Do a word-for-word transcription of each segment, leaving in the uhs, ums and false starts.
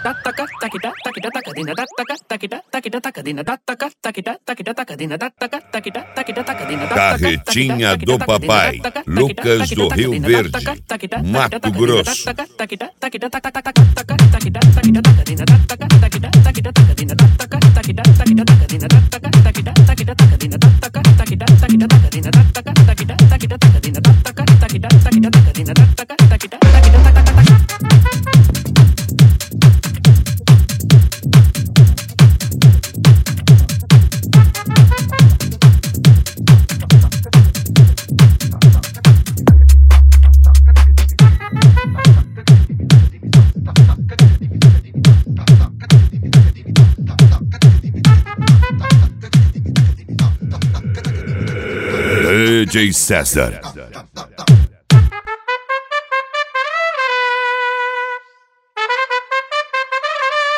Carretinha do Papai, Lucas do Rio Verde, Mato Grosso. D J César.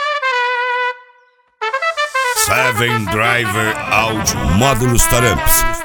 Seven Driver Audio Módulos Taramps.